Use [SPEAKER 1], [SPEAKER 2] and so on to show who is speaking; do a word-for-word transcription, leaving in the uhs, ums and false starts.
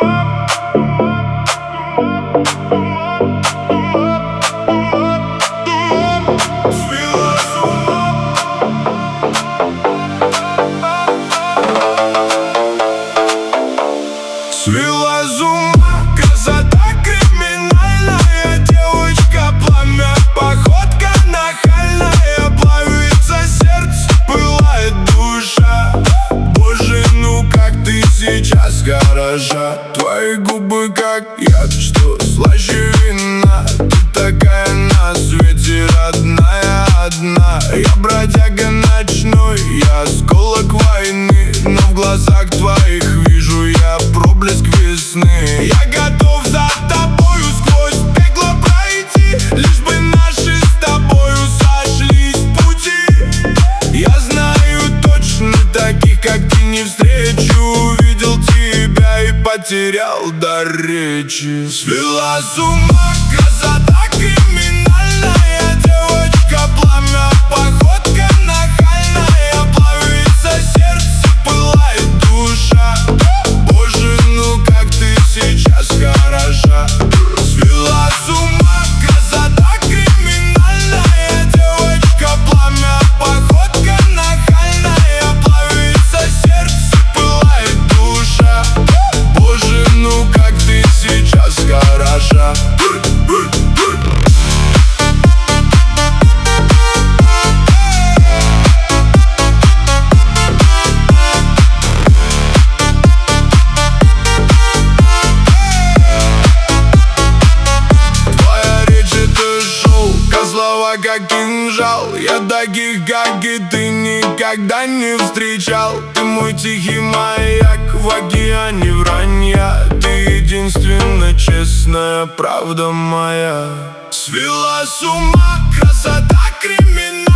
[SPEAKER 1] Свела с ума, красота криминальная, девочка пламя, походка нахальная, плавится сердце, пылает душа. Боже, ну как ты сейчас хороша, твои губы как яд, что слаще вина. Ты такая на свете родная одна. Я бродяга ночной, я осколок войны, но в глазах твоих вижу я проблеск весны. Я готов за тобою сквозь пекло пройти, лишь бы наши с тобою сошлись пути. Я знаю точно, таких как ты не встречу. Увидел тебя и потерял дар речи. Свела с ума, красота криминальная, девочка пламя, походка нахальная, плавится сердце, пылает душа. Боже, ну как ты сейчас хороша. Свела с ума, красота криминальная, девочка пламя, походка нахальная, плавится сердце, пылает душа. Боже, ну как ты сейчас хороша. Как кинжал, я таких, как и ты, никогда не встречал. Ты мой тихий маяк в океане вранья. Ты единственная честная правда моя. Свела с ума, красота криминальная.